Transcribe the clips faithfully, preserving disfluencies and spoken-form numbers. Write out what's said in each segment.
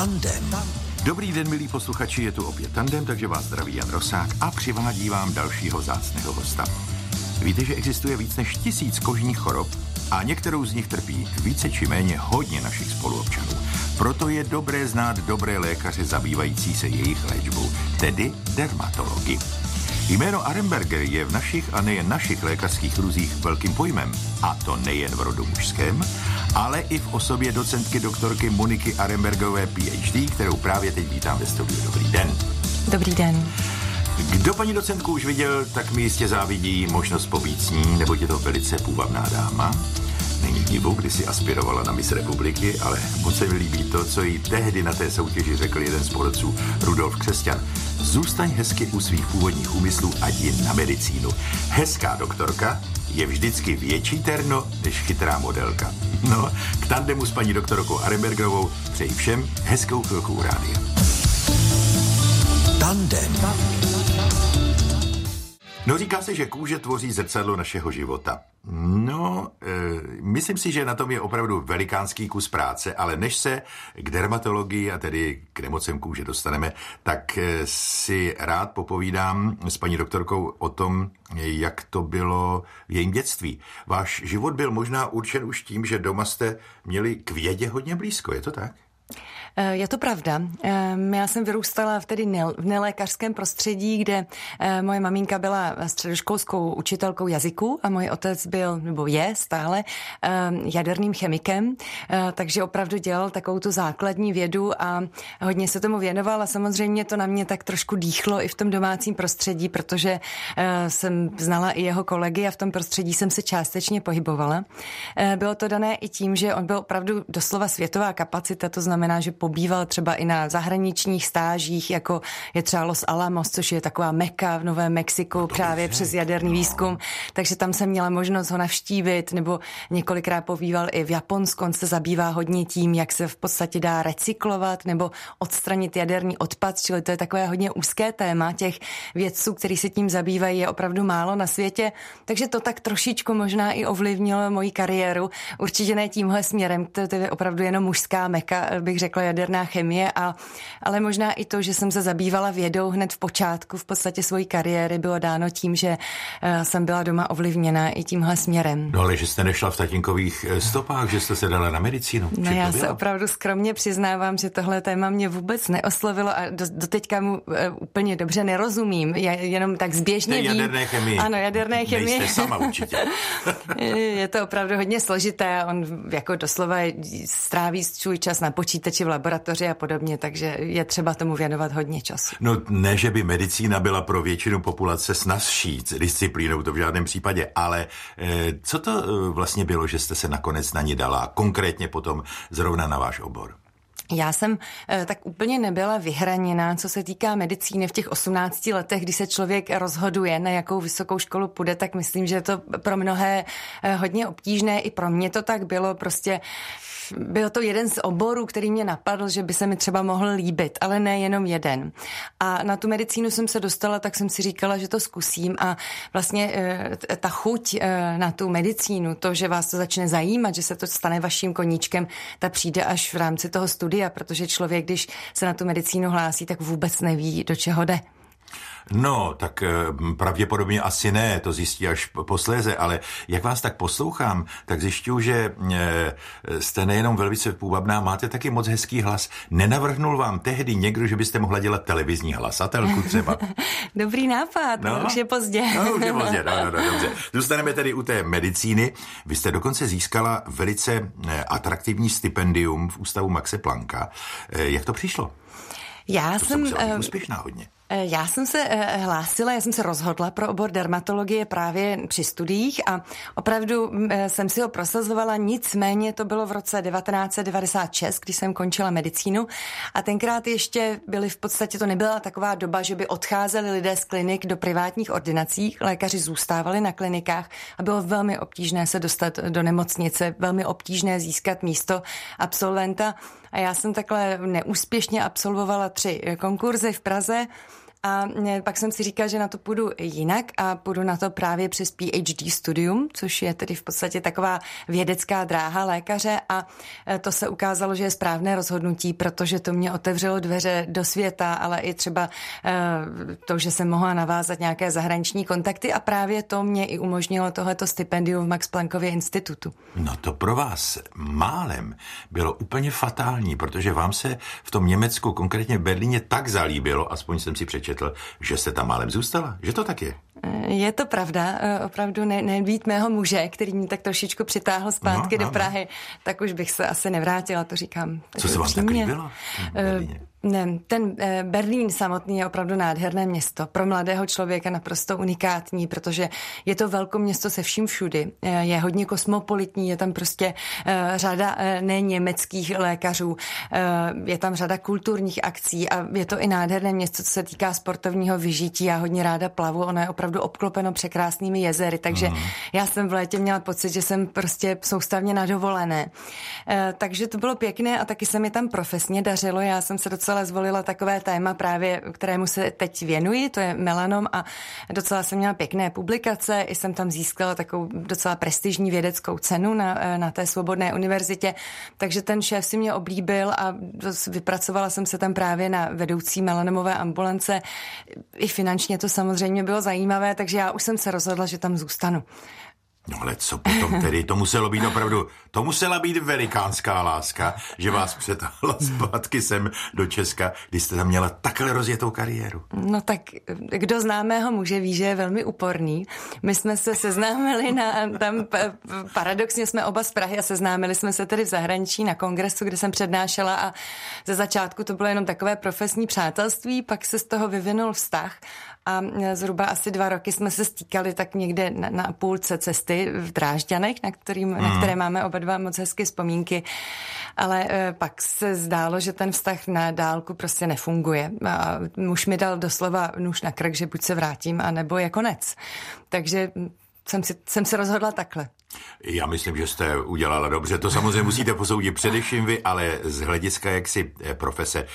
Tandem. Dobrý den, milí posluchači, je tu opět Tandem, takže vás zdraví Jan Rosák a přivádí vám dalšího vzácného hosta. Víte, že existuje víc než tisíc kožních chorob a některou z nich trpí více či méně hodně našich spoluobčanů. Proto je dobré znát dobré lékaře zabývající se jejich léčbou, tedy dermatology. Jméno Arenberger je v našich a nejen našich lékařských kruzích velkým pojmem, a to nejen v rodu mužském, ale i v osobě docentky doktorky Moniky Arenbergerové P H D, kterou právě teď vítám ve studiu. Dobrý den. Dobrý den. Kdo paní docentku už viděl, tak mi jistě závidí možnost pobít s ní, neboť je to velice půvabná dáma. Není divu, kdy si aspirovala na Miss Republiky, ale moc se mi líbí to, co jí tehdy na té soutěži řekl jeden z porodců, Rudolf Křesťan. Zůstaň hezky u svých původních úmyslů a jdi na medicínu. Hezká doktorka je vždycky větší terno než chytrá modelka. No, k tandemu s paní doktorkou Arenbergerovou přeji všem hezkou chvilku u rádia. Tandem. No, říká se, že kůže tvoří zrcadlo našeho života. No, e, myslím si, že na tom je opravdu velikánský kus práce, ale než se k dermatologii a tedy k nemocem kůže dostaneme, tak e, si rád popovídám s paní doktorkou o tom, jak to bylo v jejím dětství. Váš život byl možná určen už tím, že doma jste měli k vědě hodně blízko, je to tak? Je to pravda. Já jsem vyrůstala v tedy v nelékařském prostředí, kde moje maminka byla středoškolskou učitelkou jazyků a můj otec byl, nebo je stále, jaderným chemikem, takže opravdu dělal takovou tu základní vědu a hodně se tomu věnoval a samozřejmě to na mě tak trošku dýchlo i v tom domácím prostředí, protože jsem znala i jeho kolegy a v tom prostředí jsem se částečně pohybovala. Bylo to dané i tím, že on byl opravdu doslova světová kapacita, to znamená, že pobýval třeba i na zahraničních stážích, jako je třeba Los Alamos, což je taková Meka v Novém Mexiku, no právě je. Přes jaderný no. výzkum. Takže tam jsem měla možnost ho navštívit, nebo několikrát pobýval i v Japonsku. On se zabývá hodně tím, jak se v podstatě dá recyklovat nebo odstranit jaderný odpad, čili to je takové hodně úzké téma. Těch vědců, kteří se tím zabývají, je opravdu málo na světě. Takže to tak trošičku možná i ovlivnilo moji kariéru. Určitě ne tímhle směrem, to je opravdu jenom mužská Meka, bych řekla, jaderná chemie, a, ale možná i to, že jsem se zabývala vědou hned v počátku v podstatě svojí kariéry, bylo dáno tím, že uh, jsem byla doma ovlivněna i tímhle směrem. No ale že jste nešla v tatínkových stopách, že jste se dala na medicínu. No já se opravdu skromně přiznávám, že tohle téma mě vůbec neoslovilo a do, doteďka mu uh, úplně dobře nerozumím. Já jenom tak zběžně vím. Jaderné chemii. Ano, jaderné chemii. Nejste sama určitě. Je to opravdu hodně složité. On jako doslova stráví svůj čas na počítači v laboratoři a podobně, takže je třeba tomu věnovat hodně času. No ne, že by medicína byla pro většinu populace snazší disciplínou, to v žádném případě, ale eh, co to eh, vlastně bylo, že jste se nakonec na ní dala, konkrétně potom zrovna na váš obor? Já jsem e, tak úplně nebyla vyhraněná, co se týká medicíny v těch osmnácti letech, kdy se člověk rozhoduje, na jakou vysokou školu půjde, tak myslím, že je to pro mnohé e, hodně obtížné. I pro mě to tak bylo, prostě byl to jeden z oborů, který mě napadl, že by se mi třeba mohl líbit, ale ne jenom jeden. A na tu medicínu jsem se dostala, tak jsem si říkala, že to zkusím a vlastně e, ta chuť e, na tu medicínu, to, že vás to začne zajímat, že se to stane vaším koníčkem, ta přijde až v rámci toho studia, protože člověk, když se na tu medicínu hlásí, tak vůbec neví, do čeho jde. No, tak pravděpodobně asi ne, to zjistí až posléze, ale jak vás tak poslouchám, tak zjišťuju, že jste nejenom velice půvabná, máte taky moc hezký hlas. Nenavrhnul vám tehdy někdo, že byste mohla dělat televizní hlasatelku třeba? Dobrý nápad, no? Už je pozdě. No, už je pozdě, no, no, no, dobře. Zůstaneme tedy u té medicíny. Vy jste dokonce získala velice atraktivní stipendium v ústavu Maxe Plancka. Jak to přišlo? Já to jsem... jsem úspěšná hodně. Já jsem se hlásila, já jsem se rozhodla pro obor dermatologie právě při studiích a opravdu jsem si ho prosazovala, nicméně to bylo v roce devatenáct set devadesát šest, když jsem končila medicínu a tenkrát ještě byly v podstatě, to nebyla taková doba, že by odcházeli lidé z klinik do privátních ordinací, lékaři zůstávali na klinikách a bylo velmi obtížné se dostat do nemocnice, velmi obtížné získat místo absolventa a já jsem takhle neúspěšně absolvovala tři konkurzy v Praze A pak jsem si říkala, že na to půjdu jinak a půjdu na to právě přes P H D studium, což je tedy v podstatě taková vědecká dráha lékaře a to se ukázalo, že je správné rozhodnutí, protože to mě otevřelo dveře do světa, ale i třeba to, že jsem mohla navázat nějaké zahraniční kontakty a právě to mě i umožnilo tohleto stipendium v Max Planckově institutu. No to pro vás málem bylo úplně fatální, protože vám se v tom Německu, konkrétně v Berlíně, tak zalíbilo, aspoň jsem si přečetl, že jste tam málem zůstala. Že to tak je? Je to pravda, opravdu ne, nebýt mého muže, který mě tak trošičku přitáhl zpátky no, no, do Prahy, no. tak už bych se asi nevrátila, to říkám. Co se vám tak líbilo? Ne, ten Berlín samotný je opravdu nádherné město. Pro mladého člověka naprosto unikátní, protože je to velkoměsto se vším všudy. Je hodně kosmopolitní, je tam prostě řada neněmeckých lékařů, je tam řada kulturních akcí a je to i nádherné město, co se týká sportovního vyžití. Já hodně ráda plavu, ono je opravdu obklopeno překrásnými jezery, takže mm. já jsem v létě měla pocit, že jsem prostě soustavně na dovolené. Takže to bylo pěkné a taky se mi tam profesně dařilo. Já jsem se docela zvolila takové téma právě, kterému se teď věnuji, to je melanom a docela jsem měla pěkné publikace, i jsem tam získala takovou docela prestižní vědeckou cenu na, na té Svobodné univerzitě, takže ten šéf si mě oblíbil a vypracovala jsem se tam právě na vedoucí melanomové ambulance. I finančně to samozřejmě bylo zajímavé, takže já už jsem se rozhodla, že tam zůstanu. No ale co potom tedy? To muselo být opravdu, to musela být velikánská láska, že vás přetáhla zpátky sem do Česka, když jste tam měla takhle rozjetou kariéru. No tak kdo známého muže ví, že je velmi úporný. My jsme se seznámili na, tam paradoxně jsme oba z Prahy a seznámili jsme se tedy v zahraničí na kongresu, kde jsem přednášela a ze začátku to bylo jenom takové profesní přátelství, pak se z toho vyvinul vztah a zhruba asi dva roky jsme se stýkali tak někde na, na půlce cesty v Drážďanech, na, kterým, mm. na které máme oba dva moc hezky vzpomínky, ale e, pak se zdálo, že ten vztah na dálku prostě nefunguje. A muž mi dal doslova nůž na krk, že buď se vrátím, anebo je konec. Takže jsem, si, jsem se rozhodla takhle. Já myslím, že jste udělala dobře. To samozřejmě musíte posoudit především vy, ale z hlediska jaksi profese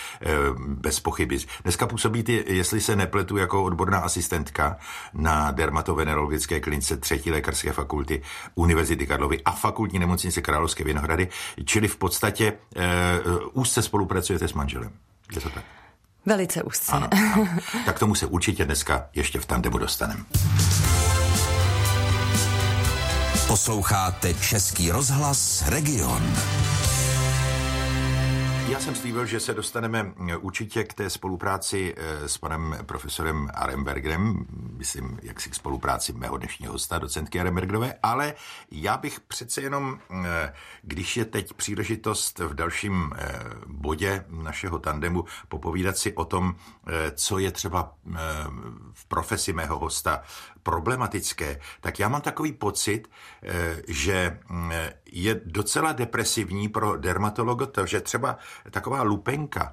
bez pochyby. Dneska působíte, jestli se nepletu, jako odborná asistentka na dermatovenerologické klinice třetí lékařské fakulty Univerzity Karlovy a fakultní nemocnice Královské Vinohrady, čili v podstatě uh, úzce spolupracujete s manželem. Je to tak? Velice úzce. Ano, ano. Tak k tomu se určitě dneska ještě v tandemu dostaneme. Posloucháte Český rozhlas Region. Já jsem slíbil, že se dostaneme určitě k té spolupráci s panem profesorem Arenbergerem, myslím, jak si k spolupráci mého dnešního hosta, docentky Arenbergerové, ale já bych přece jenom, když je teď příležitost v dalším bodě našeho tandemu popovídat si o tom, co je třeba v profesi mého hosta problematické, tak já mám takový pocit, že je docela depresivní pro dermatologa to, že třeba taková lupenka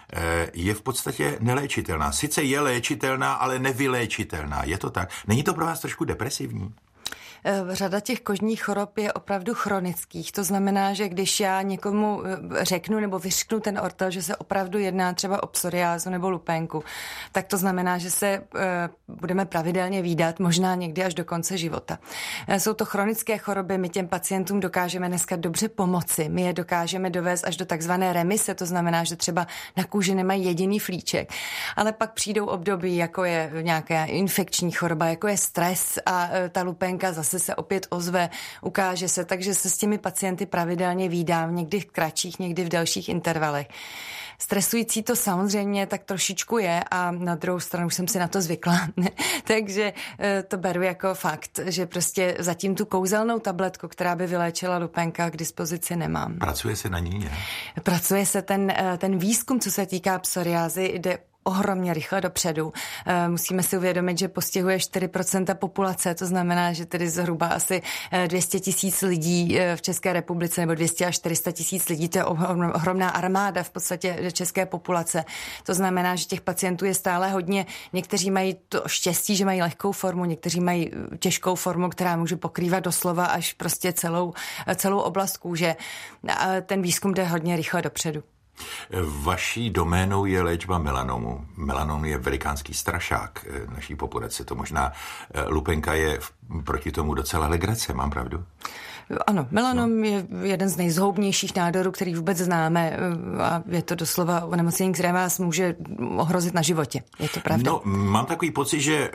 je v podstatě neléčitelná. Sice je léčitelná, ale nevyléčitelná. Je to tak? Není to pro vás trošku depresivní? Řada těch kožních chorob je opravdu chronických. To znamená, že když já někomu řeknu nebo vyřknu ten ortel, že se opravdu jedná třeba o psoriázu nebo lupenku, tak to znamená, že se e, budeme pravidelně vídat, možná někdy až do konce života. E, jsou to chronické choroby, my těm pacientům dokážeme dneska dobře pomoci. My je dokážeme dovést až do takzvané remise, to znamená, že třeba na kůži nemají jediný flíček. Ale pak přijdou období, jako je nějaká infekční choroba, jako je stres a e, ta lupenka zase se opět ozve, ukáže se, takže se s těmi pacienty pravidelně vídám, někdy v kratších, někdy v delších intervalech. Stresující to samozřejmě tak trošičku je a na druhou stranu jsem si na to zvykla. Takže to beru jako fakt, že prostě zatím tu kouzelnou tabletku, která by vyléčila lupenka, k dispozici nemám. Pracuje se na ní, ne? Pracuje se ten, ten výzkum, co se týká psoriázy, jde ohromně rychle dopředu. Musíme si uvědomit, že postihuje čtyři procenta populace, to znamená, že tedy zhruba asi dvě stě tisíc lidí v České republice, nebo dvě stě až čtyři sta tisíc lidí, to je ohromná armáda v podstatě české populace. To znamená, že těch pacientů je stále hodně. Někteří mají to štěstí, že mají lehkou formu, někteří mají těžkou formu, která může pokrývat doslova až prostě celou, celou oblast kůže. A ten výzkum jde hodně rychle dopředu. Vaší doménou je léčba melanomu. Melanom je velikánský strašák naší populace. To možná lupenka je proti tomu docela legrace, mám pravdu? Ano, melanom no. je jeden z nejzhoubnějších nádorů, který vůbec známe a je to doslova onemocnění, které vás může ohrozit na životě. Je to pravda? No, mám takový pocit, že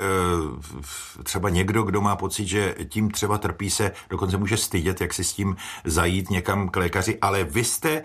třeba někdo, kdo má pocit, že tím třeba trpí, se dokonce může stydět, jak si s tím zajít někam k lékaři, ale vy jste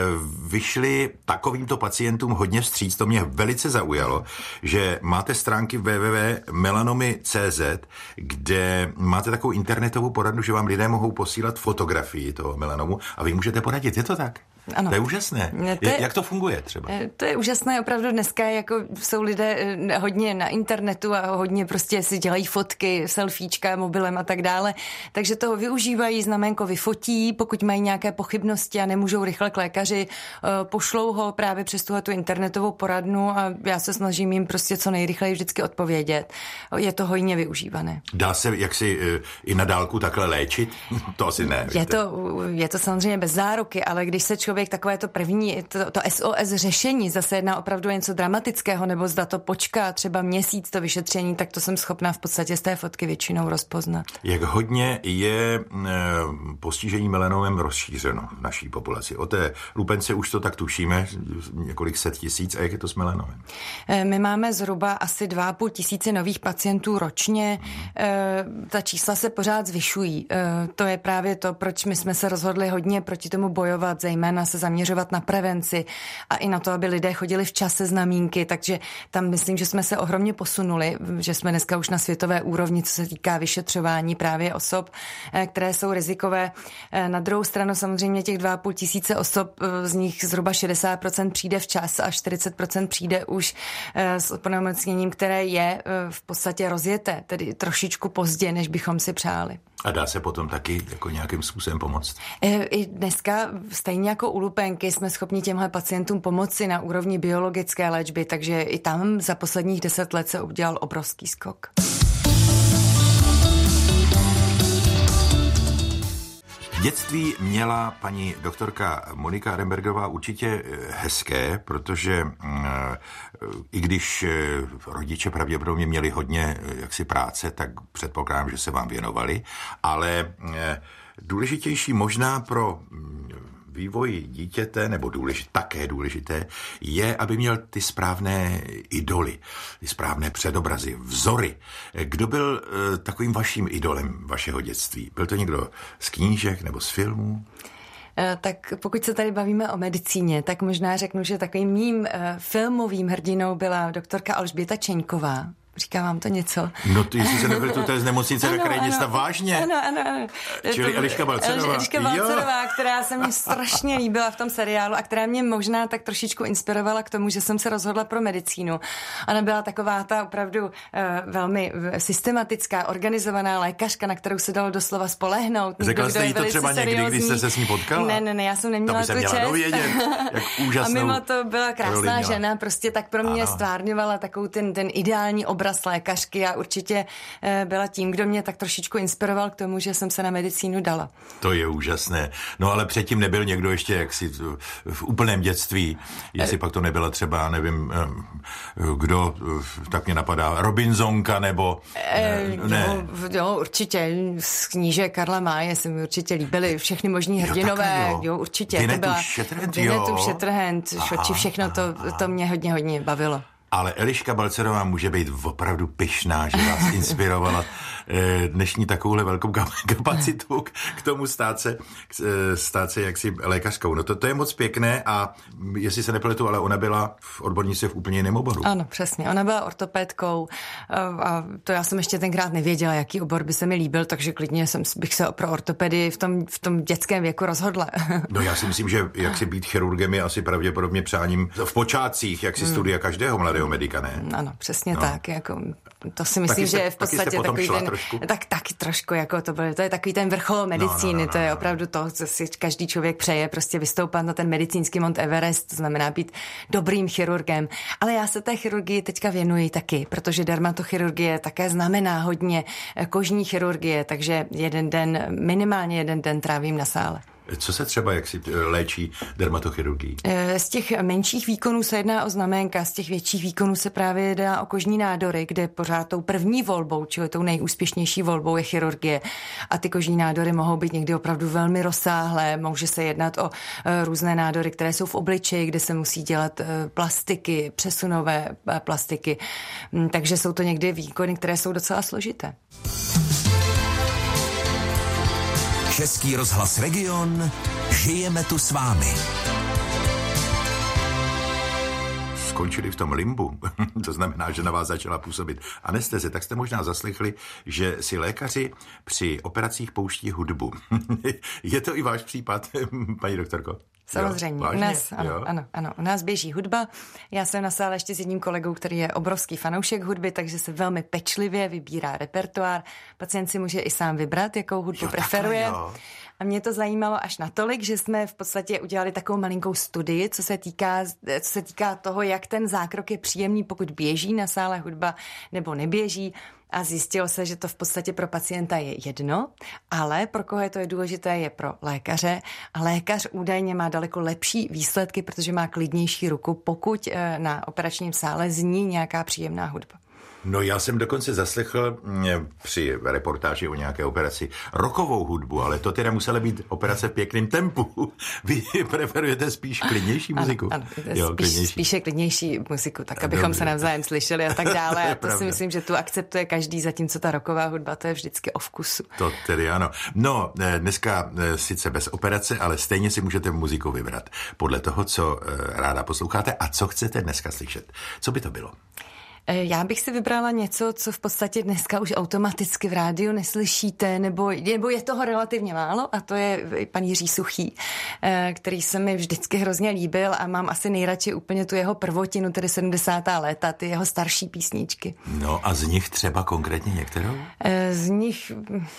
vyšli takovýmto pacientům hodně vstříc, to mě velice zaujalo, že máte stránky w w w tečka melanomy tečka c z, kde máte takovou internetovou poradnu, že vám lidé mohou posílat fotografii toho melanomu a vy můžete poradit. Je to tak? Ano. To je úžasné. To je, Jak to funguje třeba? To je úžasné, opravdu dneska jako jsou lidé hodně na internetu a hodně prostě si dělají fotky, selfiečka, mobilem a tak dále, takže toho využívají, znaménko vyfotí, pokud mají nějaké pochybnosti a nemůžou rychle k lékaři, pošlou ho právě přes tu internetovou poradnu a já se snažím jim prostě co nejrychleji vždycky odpovědět. Je to hojně využívané. Dá se jaksi i na dálku takhle léčit? To asi ne. Je to, je to samozřejmě bez záruky, ale když se člověk takové to první, to, to S O S řešení, zase jedná opravdu něco dramatického, nebo zda to počká třeba měsíc to vyšetření, tak to jsem schopná v podstatě z té fotky většinou rozpoznat. Jak hodně je e, postižení melanomem rozšířeno v naší populaci? O té lupence už to tak tušíme, několik set tisíc, a jak je to s melanomem? E, my máme zhruba asi dva a půl tisíce nových pacientů ročně. E, ta čísla se pořád zvyšují. E, to je právě to, proč my jsme se rozhodli hodně proti tomu bojovat, zejména se zaměřovat na prevenci a i na to, aby lidé chodili včas se znamínky, takže tam myslím, že jsme se ohromně posunuli, že jsme dneska už na světové úrovni, co se týká vyšetřování právě osob, které jsou rizikové. Na druhou stranu samozřejmě těch dva a půl tisíce osob, z nich zhruba šedesát procent přijde včas a čtyřicet procent přijde už s onemocněním, které je v podstatě rozjeté, tedy trošičku pozdě, než bychom si přáli. A dá se potom taky jako nějakým způsobem pomoct? I dneska stejně jako u lupenky jsme schopni těmhle pacientům pomoci na úrovni biologické léčby, takže i tam za posledních deset let se udělal obrovský skok. Dětství měla paní doktorka Monika Arenbergerová určitě hezké, protože i když rodiče pravděpodobně měli hodně jaksi práce, tak předpokládám, že se vám věnovali, ale důležitější možná pro vývoj dítěte, nebo důležité, také důležité, je, aby měl ty správné idoly, ty správné předobrazy, vzory. Kdo byl uh, takovým vaším idolem vašeho dětství? Byl to někdo z knížek nebo z filmů? Tak pokud se tady bavíme o medicíně, tak možná řeknu, že takovým mým uh, filmovým hrdinou byla doktorka Alžběta Čeňková. Říká vám to něco? No ty, jestli se nebyli tu z nemocnice na kraji města, vážně? Ano, ano, ano. Čili Eliška Balcerová. Eliška Balcerová, která se mi strašně líbila v tom seriálu a která mě možná tak trošičku inspirovala k tomu, že jsem se rozhodla pro medicínu. Ona byla taková ta opravdu uh, velmi systematická, organizovaná lékařka, na kterou se dalo doslova spolehnout. Řekla jste jí to třeba někdy, když jste se s ní potkala? Ne, ne, ne, já jsem neměla tu čest. Dovědět, jak úžasnou. A mimo to byla krásná žena, prostě tak pro mě stvárňovala takovou ten, ten ideální obraz lékařky a určitě byla tím, kdo mě tak trošičku inspiroval k tomu, že jsem se na medicínu dala. To je úžasné. No ale předtím nebyl někdo ještě jaksi v úplném dětství, jestli e... pak to nebyla třeba, nevím, kdo, tak mě napadá, Robinsonka nebo... E, ne. Jo, jo, určitě. Z kníže Karla Máje se mi určitě líbily všechny možní hrdinové. Jo, jo určitě. Vinetu Shatterhand, jo. Vinetu Shatterhand, Šoči, všechno to, to mě hodně, hodně bavilo. Ale Eliška Balcerová může být opravdu pyšná, že vás inspirovala dnešní takovouhle velkou kapacitu k tomu stát se, stát se jaksi lékařskou. No to, to je moc pěkné a jestli se nepletu, ale ona byla v odbornice v úplně jiném oboru. Ano, přesně. Ona byla ortopédkou a to já jsem ještě tenkrát nevěděla, jaký obor by se mi líbil, takže klidně jsem, bych se pro ortopedii v tom, v tom dětském věku rozhodla. No já si myslím, že jak si být chirurgem je asi pravděpodobně přáním v počátcích, jak si hmm. studia každého mladého medika, ne? Ano, přesně no. tak. Jako, to si myslím, jste, že je v podstatě takový ten... Trošku? Tak taky trošku, jako to bylo, to je takový ten vrchol medicíny, no, no, no, to je opravdu to, co si každý člověk přeje, prostě vystoupat na ten medicínský Mount Everest, to znamená být dobrým chirurgem. Ale já se té chirurgii teďka věnuji taky, protože dermatochirurgie také znamená hodně kožní chirurgie, takže jeden den, minimálně jeden den trávím na sále. Co se třeba, jak si léčí dermatochirurgii? Z těch menších výkonů se jedná o znaménka, z těch větších výkonů se právě jedná o kožní nádory, kde pořád tou první volbou, čili tou nejúspěšnější volbou je chirurgie. A ty kožní nádory mohou být někdy opravdu velmi rozsáhlé, může se jednat o různé nádory, které jsou v obličeji, kde se musí dělat plastiky, přesunové plastiky. Takže jsou to někdy výkony, které jsou docela složité. Český rozhlas Region. Žijeme tu s vámi. Skončili v tom limbu, to znamená, že na vás začala působit anesteze, tak jste možná zaslechli, že si lékaři při operacích pouští hudbu. Je to i váš případ, paní doktorko? Samozřejmě, jo, u nás, ano, ano, ano, u nás běží hudba. Já jsem na sále ještě s jedním kolegou, který je obrovský fanoušek hudby, takže se velmi pečlivě vybírá repertoár. Pacient si může i sám vybrat, jakou hudbu jo, preferuje. Takhle, a mě to zajímalo až natolik, že jsme v podstatě udělali takovou malinkou studii, co se týká, co se týká toho, jak ten zákrok je příjemný, pokud běží na sále hudba nebo neběží. A zjistilo se, že to v podstatě pro pacienta je jedno, ale pro koho je to je důležité, je pro lékaře. A lékař údajně má daleko lepší výsledky, protože má klidnější ruku, pokud na operačním sále zní nějaká příjemná hudba. No já jsem dokonce zaslechl při reportáži o nějaké operaci rockovou hudbu, ale to teda musela být operace v pěkném tempu. Vy preferujete spíš klidnější muziku? Ano, ano jo, spíš, klidnější. Spíše klidnější muziku, tak abychom Dobře. se navzájem slyšeli a tak dále. A to si myslím, že tu akceptuje každý, zatímco ta rocková hudba, to je vždycky o vkusu. To tedy ano. No, dneska sice bez operace, ale stejně si můžete muziku vybrat podle toho, co ráda posloucháte a co chcete dneska slyšet. Co by to bylo? Já bych si vybrala něco, co v podstatě dneska už automaticky v rádiu neslyšíte, nebo, nebo je toho relativně málo, a to je pan Jiří Suchý, který se mi vždycky hrozně líbil a mám asi nejradši úplně tu jeho prvotinu, tedy sedmdesátá léta, ty jeho starší písničky. No a z nich třeba konkrétně některou? Z nich...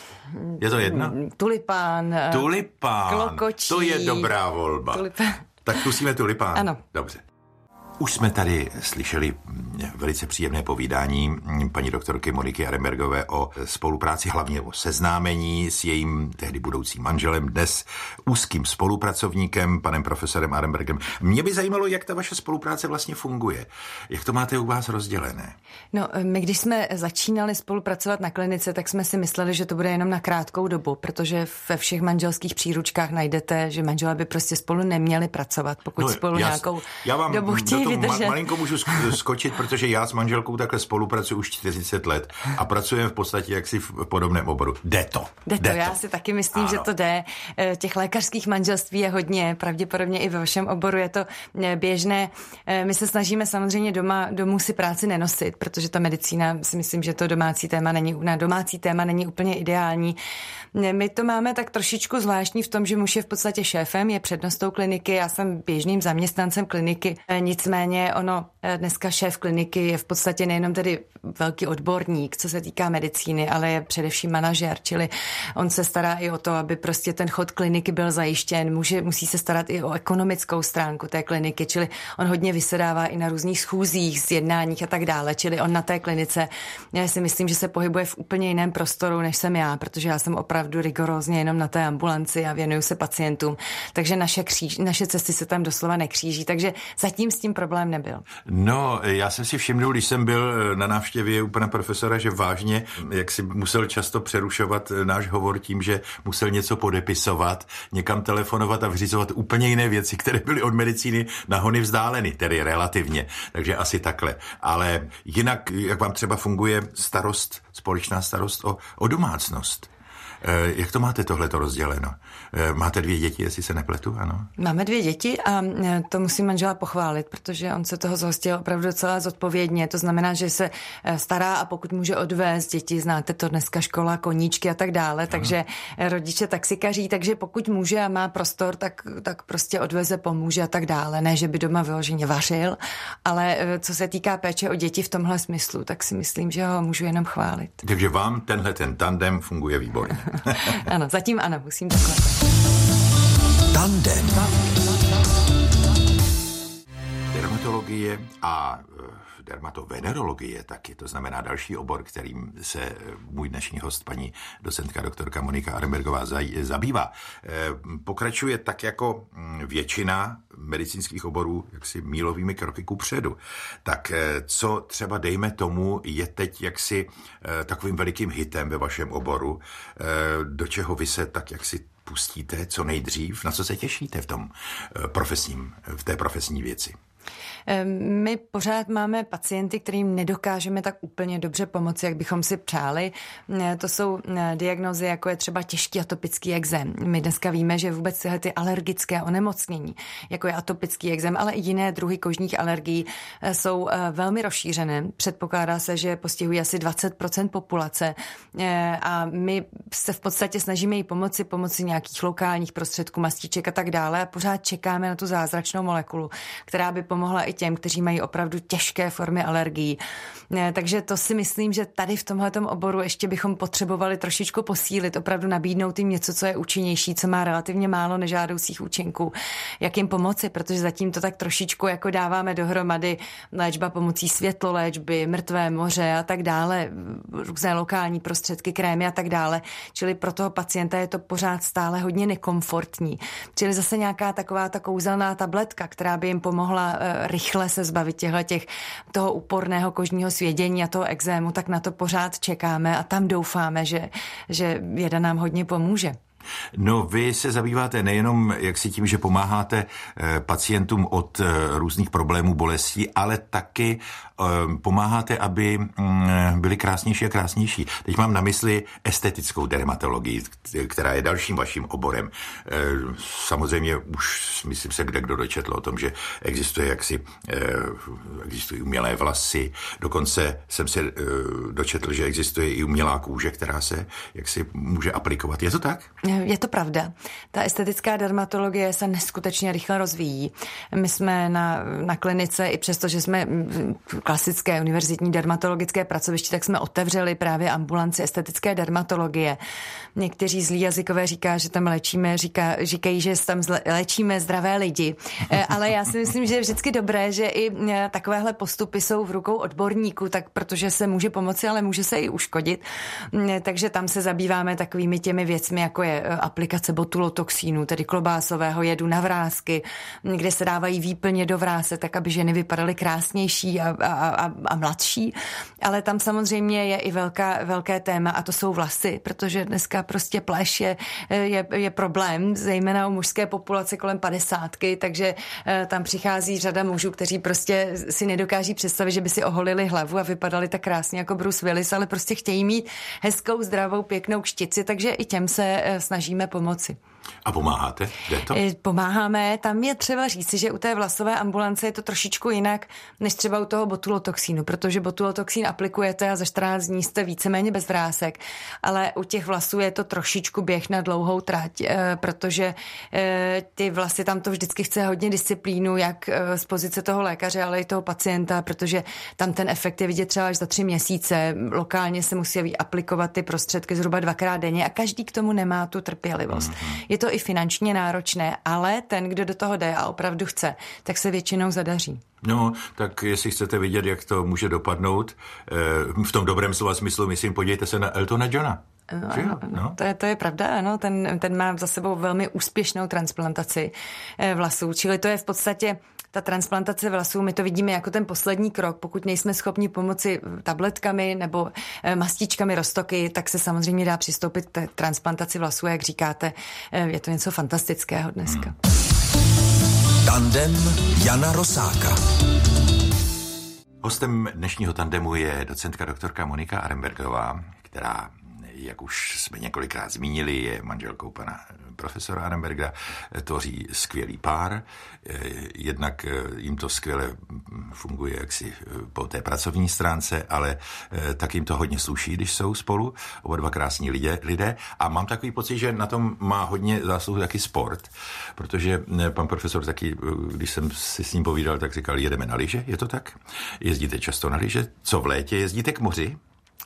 Je to jedna? Tulipán. Tulipán. Klokočí. To je dobrá volba. Tulipán. Tak pustíme Tulipán. Ano. Dobře. Už jsme tady slyšeli velice příjemné povídání paní doktorky Moniky Arenbergové o spolupráci, hlavně o seznámení s jejím tehdy budoucím manželem, dnes úzkým spolupracovníkem, panem profesorem Arenbergem. Mě by zajímalo, jak ta vaše spolupráce vlastně funguje. Jak to máte u vás rozdělené? No, my když jsme začínali spolupracovat na klinice, tak jsme si mysleli, že to bude jenom na krátkou dobu, protože ve všech manželských příručkách najdete, že manželé by prostě spolu neměli pracovat, pokud no, spolu já, nějakou já vám dobu chtějí Ma- malinko můžu skočit, protože já s manželkou takhle spolupracuji už čtyřicet let a pracujeme v podstatě jaksi v podobném oboru. Jde to. Jde to, Jde já to. si taky myslím, ano. že to jde. Těch lékařských manželství je hodně, pravděpodobně i ve vašem oboru je to běžné. My se snažíme samozřejmě doma, domů si práci nenosit, protože ta medicína, si myslím, že to domácí téma není, na domácí téma není úplně ideální. My to máme tak trošičku zvláštní v tom, že muž je v podstatě šéfem, je přednostou kliniky, já jsem běžným zaměstnancem kliniky, nicméně ono dneska šéf kliniky je v podstatě nejenom tedy velký odborník, co se týká medicíny, ale je především manažer, čili on se stará i o to, aby prostě ten chod kliniky byl zajištěn, může, musí se starat i o ekonomickou stránku té kliniky, čili on hodně vysedává i na různých schůzích, jednáních a tak dále, čili on na té klinice, já si myslím, že se pohybuje v úplně jiném prostoru, než jsem já, protože já jsem opravdu rigorózně jenom na té ambulanci a věnuju se pacientům, takže naše, kříž, naše cesty se tam doslova nekříží, takže zatím s tím problém nebyl. No, já jsem si všimnul, když jsem byl na návštěvě u pana profesora, že vážně, jak si musel často přerušovat náš hovor tím, že musel něco podepisovat, někam telefonovat a vyřizovat úplně jiné věci, které byly od medicíny na hony vzdáleny, tedy relativně, takže asi takhle. Ale jinak, jak vám třeba funguje starost, společná starost o, o domácnost? Jak to máte tohleto rozděleno? Máte dvě děti, jestli se nepletu, ano? Máme dvě děti a to musím manžela pochválit, protože on se toho zhostil opravdu docela zodpovědně. To znamená, že se stará a pokud může odvést děti, znáte to dneska škola, koníčky a tak dále, ano. Takže rodiče taxikaří, takže pokud může a má prostor, tak, tak prostě odveze, pomůže a tak dále. Ne, že by doma vyloženě vařil, ale co se týká péče o děti v tomhle smyslu, tak si myslím, že ho můžu jenom chválit. Takže vám tenhle ten tandem funguje výborně. Ano, zatím ano, musím takhle. Tandem. Dermatologie a dermatovenerologie taky, to znamená další obor, kterým se můj dnešní host, paní docentka doktorka Monika Arenbergová, zabývá. Pokračuje tak jako většina medicínských oborů jaksi mílovými kroky kupředu. Tak co třeba, dejme tomu, je teď jaksi takovým velikým hitem ve vašem oboru, do čeho vy se tak jaksi pustíte co nejdřív, na co se těšíte v tom profesním, v té profesní věci? My pořád máme pacienty, kterým nedokážeme tak úplně dobře pomoci, jak bychom si přáli. To jsou diagnózy, jako je třeba těžký atopický ekzém. My dneska víme, že vůbec tyhle ty alergické onemocnění, jako je atopický ekzém, ale i jiné druhy kožních alergií, jsou velmi rozšířené. Předpokládá se, že postihují asi dvacet procent populace a my se v podstatě snažíme jí pomoci pomocí nějakých lokálních prostředků, mastiček a tak dále a pořád čekáme na tu zázračnou molekulu, která by pomohla i těm, kteří mají opravdu těžké formy alergií. Takže to si myslím, že tady v tomhletom oboru ještě bychom potřebovali trošičku posílit, opravdu nabídnout jim něco, co je účinnější, co má relativně málo nežádoucích účinků. Jak jim pomoci, protože zatím to tak trošičku jako dáváme dohromady, léčba pomocí světloléčby, mrtvé moře a tak dále, různé lokální prostředky, krémy a tak dále. Čili pro toho pacienta je to pořád stále hodně nekomfortní. Čili zase nějaká taková ta kouzelná tabletka, která by jim pomohla rychle se zbavit těchto těch, toho úporného kožního svědění a toho ekzému, tak na to pořád čekáme a tam doufáme, že, že věda nám hodně pomůže. No, vy se zabýváte nejenom jak si tím, že pomáháte pacientům od různých problémů, bolestí, ale taky pomáháte, aby byli krásnější a krásnější. Teď mám na mysli estetickou dermatologii, která je dalším vaším oborem. Samozřejmě už myslím se, kde kdo dočetl o tom, že existuje jaksi, existují umělé vlasy, dokonce jsem se dočetl, že existuje i umělá kůže, která se jaksi může aplikovat. Je to tak? Je to pravda. Ta estetická dermatologie se neskutečně rychle rozvíjí. My jsme na, na klinice, i přesto, že jsme klasické univerzitní dermatologické pracoviště, tak jsme otevřeli právě ambulanci estetické dermatologie. Někteří zlí jazykové říká, že tam léčíme, říká, říkají, že tam léčíme zdravé lidi. Ale já si myslím, že je vždycky dobré, že i takovéhle postupy jsou v rukou odborníků, tak protože se může pomoci, ale může se i uškodit. Takže tam se zabýváme takovými těmi věcmi, jako je aplikace botulotoxínu, tedy klobásového jedu na vrásky, kde se dávají výplně do vráse, tak aby ženy vypadaly krásnější a, a, a, a mladší. Ale tam samozřejmě je i velká, velké téma a to jsou vlasy, protože dneska prostě pleš je, je, je problém, zejména u mužské populace kolem padesátky, takže tam přichází řada mužů, kteří prostě si nedokáží představit, že by si oholili hlavu a vypadali tak krásně jako Bruce Willis, ale prostě chtějí mít hezkou, zdravou, pěknou kštici, takže i těm se snažíme pomoci. A pomáháte? Jde to? Pomáháme. Tam je třeba říci, že u té vlasové ambulance je to trošičku jinak, než třeba u toho botulotoxínu, protože botulotoxín aplikujete a za čtrnáct dní jste víceméně bez vrásek, ale u těch vlasů je to trošičku běh na dlouhou trať, protože ty vlasy, tam to vždycky chce hodně disciplínu, jak z pozice toho lékaře, ale i toho pacienta, protože tam ten efekt je vidět třeba až za tři měsíce. Lokálně se musí aplikovat ty prostředky zhruba dvakrát denně a každý k tomu nemá tu trpělivost. Mm-hmm. Je to i finančně náročné, ale ten, kdo do toho jde a opravdu chce, tak se většinou zadaří. No, tak jestli chcete vidět, jak to může dopadnout, v tom dobrém slova smyslu, myslím, podívejte se na Eltona Johna. No, ano, no. to, je, to je pravda, ano, ten, ten má za sebou velmi úspěšnou transplantaci vlasů, čili to je v podstatě ta transplantace vlasů, my to vidíme jako ten poslední krok, pokud nejsme schopni pomoci tabletkami nebo mastičkami roztoky, tak se samozřejmě dá přistoupit k transplantaci vlasů, jak říkáte, je to něco fantastického dneska. Hmm. Tandem Jana Rosáka. Hostem dnešního tandemu je docentka doktorka Monika Arenbergová, která, jak už jsme několikrát zmínili, je manželkou pana profesora Arenberga, tvoří skvělý pár, jednak jim to skvěle funguje jaksi po té pracovní stránce, ale tak jim to hodně sluší, když jsou spolu, oba dva krásní lidé, lidé. A mám takový pocit, že na tom má hodně zásluhu taky sport, protože pan profesor taky, když jsem si s ním povídal, tak říkal, jedeme na lyže, je to tak? Jezdíte často na lyže? Co v létě? Jezdíte k moři?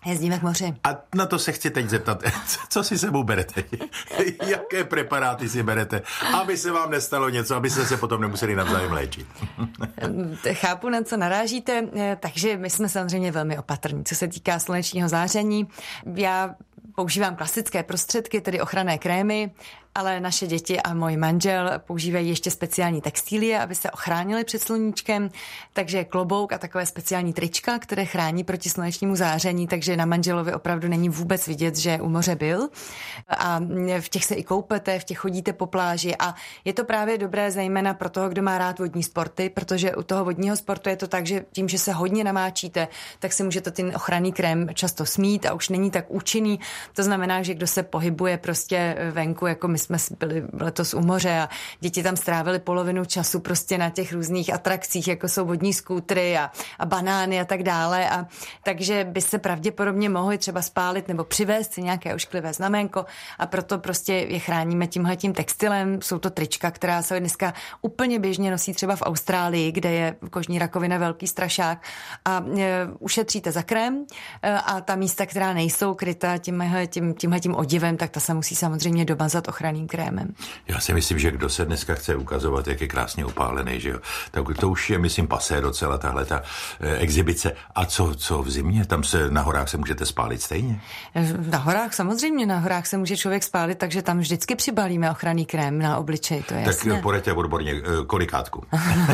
Jezdíme k moři. A na to se chci teď zeptat, co si sebou berete? Jaké preparáty si berete, aby se vám nestalo něco, aby se se potom nemuseli navzájem léčit? Chápu, na co narážíte, takže my jsme samozřejmě velmi opatrní, co se týká slunečního záření. Já používám klasické prostředky, tedy ochranné krémy, ale naše děti a můj manžel používají ještě speciální textilie, aby se ochránili před sluníčkem, takže klobouk a takové speciální trička, které chrání proti slunečnímu záření, takže na manželovi opravdu není vůbec vidět, že u moře byl. A v těch se i koupete, v těch chodíte po pláži a je to právě dobré zejména pro toho, kdo má rád vodní sporty, protože u toho vodního sportu je to tak, že tím, že se hodně namáčíte, tak si můžete ten ochranný krém často smít a už není tak účinný. To znamená, že kdo se pohybuje prostě venku, jako my jsme byli letos u moře a děti tam strávili polovinu času prostě na těch různých atrakcích, jako jsou vodní skútry a, a banány a tak dále. A takže by se pravděpodobně mohli třeba spálit nebo přivést si nějaké ošklivé znaménko a proto prostě je chráníme tímhletím textilem. Jsou to trička, která se dneska úplně běžně nosí třeba v Austrálii, kde je kožní rakovina velký strašák a e, ušetříte za krém e, a ta místa, která nejsou kryta tímhle, tím, tímhletím odivem, tak ta se musí samozřejmě domazat ochranným krémem. Já si myslím, že kdo se dneska chce ukazovat, jak je krásně opálený, že jo, tak to už je, myslím, pasé docela tahle ta eh, exibice. A co, co v zimě? Tam se na horách se můžete spálit stejně? Na horách samozřejmě, na horách se může člověk spálit, takže tam vždycky přibalíme ochranný krém na obličej, to je tak jasné. Tak poraďte odborně, kolikátku?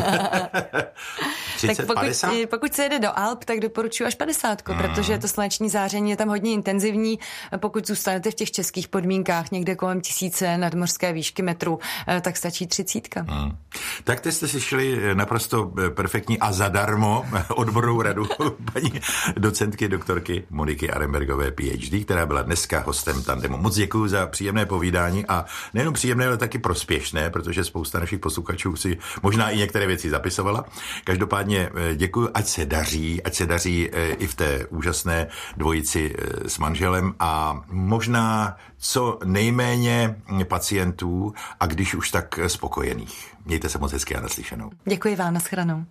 třicet, tak pokud, padesát? Pokud se jede do Alp, tak doporučuji až padesátku, mm. protože to sluneční záření je tam hodně intenzivní. Pokud zůstanete v těch českých podmínkách někde kolem tisíce nadmořské výšky metrů, tak stačí třicítka. Hmm. Tak jste slyšeli naprosto perfektní a zadarmo odbornou radu paní docentky, doktorky Moniky Arenbergové P H D, která byla dneska hostem Tandemu. Moc děkuju za příjemné povídání a nejenom příjemné, ale taky prospěšné, protože spousta našich posluchačů si možná i některé věci zapisovala. Každopádně děkuju, ať se daří, ať se daří i v té úžasné dvojici s manželem a možná co nejméně pacientů a když už tak spokojených. Mějte se moc hezky a naslyšenou. Děkuji vám, nashledanou.